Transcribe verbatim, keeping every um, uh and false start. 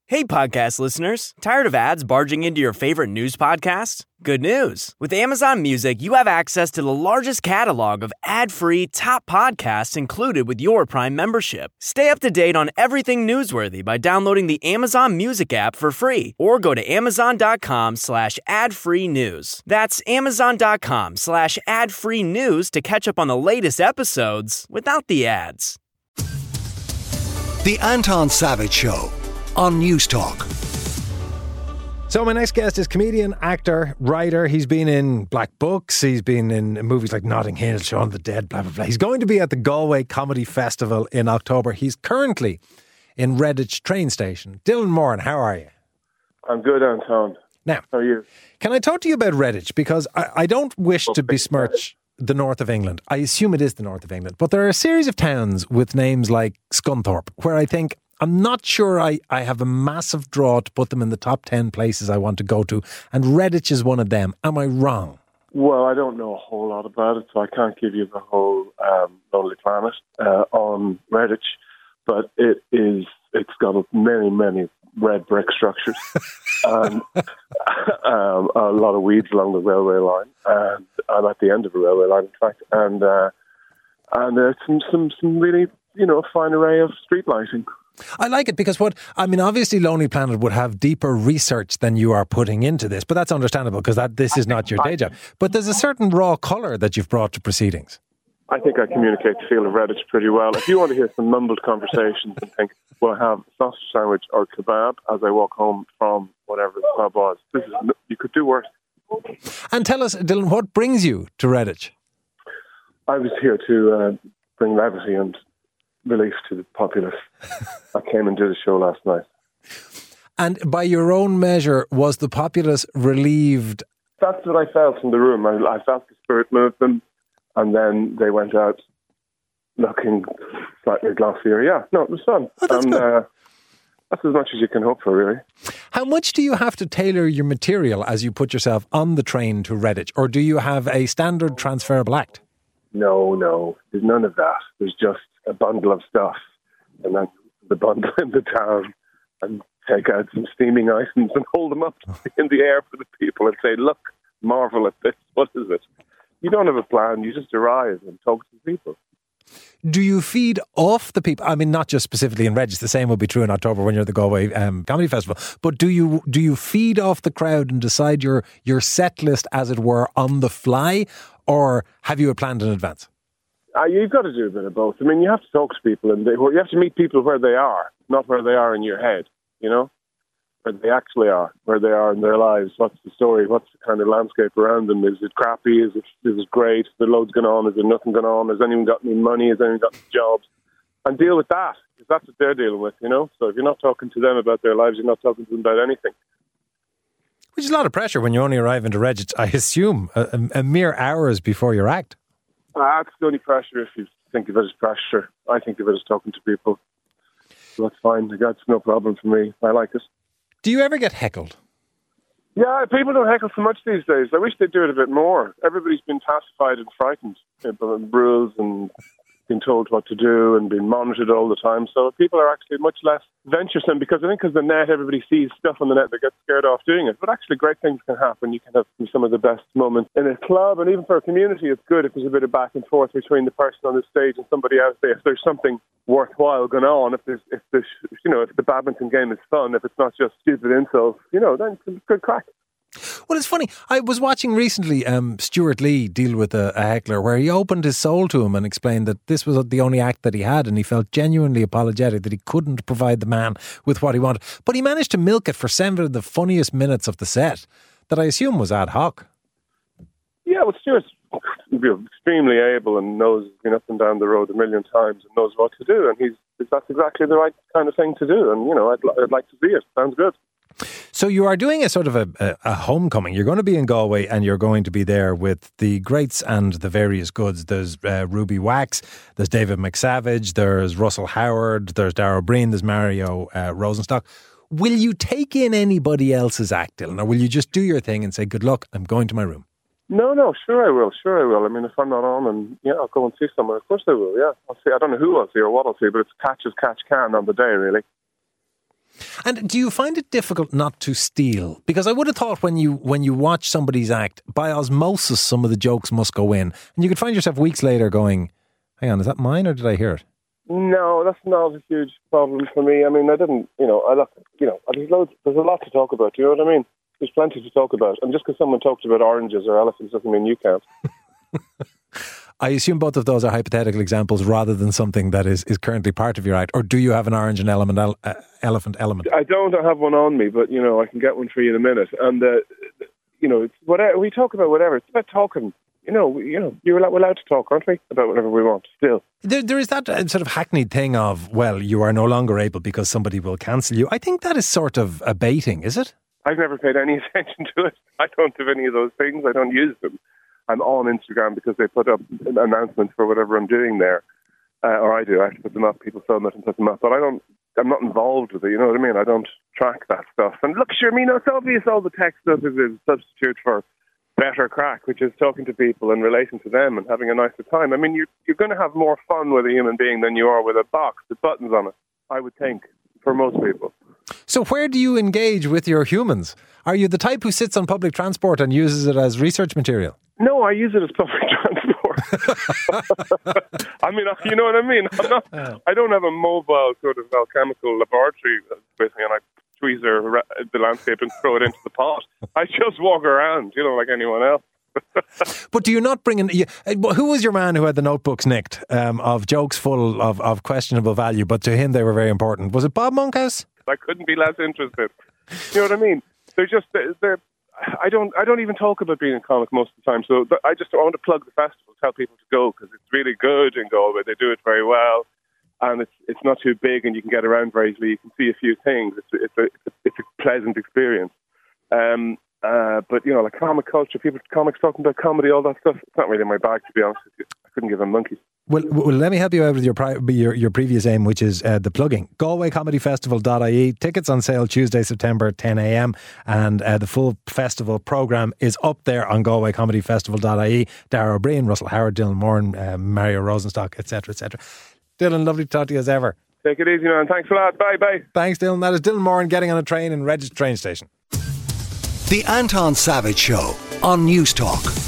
Hey, podcast listeners. Tired of ads barging into your favorite news podcasts? Good news. With Amazon Music, you have access to the largest catalog of ad-free top podcasts included with your Prime membership. Stay up to date on everything newsworthy by downloading the Amazon Music app for free or go to amazon.com slash ad-free news. That's amazon.com slash ad-free news to catch up on the latest episodes without the ads. The Anton Savage Show on News Talk. So my next guest is comedian, actor, writer. He's been in Black Books. He's been in movies like Notting Hill, Shaun of the Dead, blah, blah, blah. He's going to be at the Galway Comedy Festival in October. He's currently in Redditch train station. Dylan Moran, how are you? I'm good, Anton. Now, how are you? Can I talk to you about Redditch? Because I, I don't wish to besmirch the north of England. I assume it is the north of England. But there are a series of towns with names like Scunthorpe, where I think, I'm not sure I, I have a massive draw to put them in the top ten places I want to go to. And Redditch is one of them. Am I wrong? Well, I don't know a whole lot about it, so I can't give you the whole um, Lonely Planet uh, on Redditch. But it is, it's got many, many red brick structures and um, a lot of weeds along the railway line. And I'm at the end of a railway line, in fact. And uh, and there's some, some, some really, you know, fine array of street lighting. I like it because what, I mean, obviously Lonely Planet would have deeper research than you are putting into this, but that's understandable because that this is not your day job. But there's a certain raw colour that you've brought to proceedings. I think I communicate the feel of Redditch pretty well. If you want to hear some mumbled conversations and think, well, I have a sausage sandwich or kebab as I walk home from whatever the pub was, this is, you could do worse. And tell us, Dylan, what brings you to Redditch? I was here to uh, bring levity and relief to the populace. I came and did a show last night. And by your own measure, was the populace relieved? That's what I felt in the room. I, I felt the spirit move them, and then they went out looking slightly glossier. Yeah, no, it was fun. Oh, that's and good. Uh, that's as much as you can hope for, really. How much do you have to tailor your material as you put yourself on the train to Redditch? Or do you have a standard transferable act? No, no, there's none of that. There's just a bundle of stuff, and then the bundle in the town, and take out some steaming items and hold them up in the air for the people and say, look, marvel at this, what is it? You don't have a plan, you just arrive and talk to the people. Do you feed off the people? I mean, not just specifically in Redditch, the same will be true in October when you're at the Galway um, Comedy Festival, but do you do you feed off the crowd and decide your, your set list, as it were, on the fly, or have you a plan in advance? Uh, you've got to do a bit of both. I mean, you have to talk to people, and they, you have to meet people where they are, not where they are in your head, you know? Where they actually are, where they are in their lives. What's the story? What's the kind of landscape around them? Is it crappy? Is it, is it great? Is there loads going on? Is there nothing going on? Has anyone got any money? Has anyone got any jobs? And deal with that, because that's what they're dealing with, you know? So if you're not talking to them about their lives, you're not talking to them about anything. Which is a lot of pressure when you only arrive into Redditch, I assume, a, a, a mere hours before your act. That's the only pressure if you think of it as pressure. I think of it as talking to people. So that's fine. That's no problem for me. I like it. Do you ever get heckled? Yeah, people don't heckle so much these days. I wish they'd do it a bit more. Everybody's been pacified and frightened by rules and been told what to do and being monitored all the time. So people are actually much less venturesome because I think because the net, everybody sees stuff on the net that gets scared off doing it. But actually great things can happen. You can have some of the best moments in a club, and even for a community, it's good if there's a bit of back and forth between the person on the stage and somebody else there. If there's something worthwhile going on, if there's, if there's, you know, if the badminton game is fun, if it's not just stupid insults, you know, then it's a good crack. Well, it's funny. I was watching recently um, Stuart Lee deal with a, a heckler where he opened his soul to him and explained that this was the only act that he had, and he felt genuinely apologetic that he couldn't provide the man with what he wanted. But he managed to milk it for seven of the funniest minutes of the set that I assume was ad hoc. Yeah, well, Stuart's extremely able and knows he's been up and down the road a million times and knows what to do, and he's that's exactly the right kind of thing to do. And, you know, I'd, I'd like to see it. Sounds good. So you are doing a sort of a, a, a homecoming. You're going to be in Galway and you're going to be there with the greats and the various goods. There's uh, Ruby Wax, there's David McSavage, there's Russell Howard, there's Darragh Breen, there's Mario uh, Rosenstock. Will you take in anybody else's act, Dylan, or will you just do your thing and say, good luck, I'm going to my room? No, no, sure I will, sure I will. I mean, if I'm not on, and yeah, I'll go and see someone. Of course I will, yeah. I'll see. I don't know who I'll see or what I'll see, but it's catch as catch can on the day, really. And do you find it difficult not to steal? Because I would have thought when you when you watch somebody's act, by osmosis, some of the jokes must go in. And you could find yourself weeks later going, hang on, is that mine or did I hear it? No, that's not a huge problem for me. I mean, I didn't, you know, I look, you know, there's loads, there's a lot to talk about. Do you know what I mean? There's plenty to talk about. And just because someone talked about oranges or elephants doesn't mean you can't. I assume both of those are hypothetical examples rather than something that is, is currently part of your act. Or do you have an orange and element, uh, elephant element? I don't have one on me, but, you know, I can get one for you in a minute. And, uh, you know, it's whatever, we talk about whatever. It's about talking. You know, we, you know, you're allowed, we're allowed to talk, aren't we, about whatever we want, still. There, there is that uh, sort of hackneyed thing of, well, you are no longer able because somebody will cancel you. I think that is sort of abating, is it? I've never paid any attention to it. I don't have any of those things. I don't use them. I'm on Instagram because they put up announcements for whatever I'm doing there. Uh, or I do. I have to put them up. People film it and put them up. But I don't, I'm not involved with it, you know what I mean? I don't track that stuff. And look, sure, I mean, it's obvious all the tech stuff is a substitute for better crack, which is talking to people and relating to them and having a nicer time. I mean, you're, you're going to have more fun with a human being than you are with a box with buttons on it, I would think, for most people. So where do you engage with your humans? Are you the type who sits on public transport and uses it as research material? No, I use it as public transport. I mean, you know what I mean? I'm not, I don't have a mobile sort of alchemical laboratory with me and I tweezer the landscape and throw it into the pot. I just walk around, you know, like anyone else. But do you not bring in... You, who was your man who had the notebooks nicked um, of jokes full of, of questionable value, but to him they were very important? Was it Bob Monkhouse? I couldn't be less interested. You know what I mean? They're just... They're, I don't I don't even talk about being a comic most of the time, so I just I want to plug the festival, tell people to go, because it's really good in Galway. They do it very well. And it's it's not too big, and you can get around very easily. You can see a few things. It's it's a it's a, it's a pleasant experience. Um, uh, but you know, like comic culture, people comics talking about comedy, all that stuff. It's not really my bag, to be honest with you. I couldn't give a monkey. Well, well, let me help you out with your pri- your, your previous aim, which is uh, the plugging. Galway Comedy Festival dot I E. Tickets on sale Tuesday, September, ten a.m. And uh, the full festival programme is up there on Galway Comedy Festival dot I E. Dara O'Brien, Russell Howard, Dylan Moran, uh, Mario Rosenstock, et cetera, et cetera. Dylan, lovely to talk to you as ever. Take it easy, man. Thanks a lot. Bye, bye. Thanks, Dylan. That is Dylan Moran getting on a train in Regis train station. The Anton Savage Show on News Talk.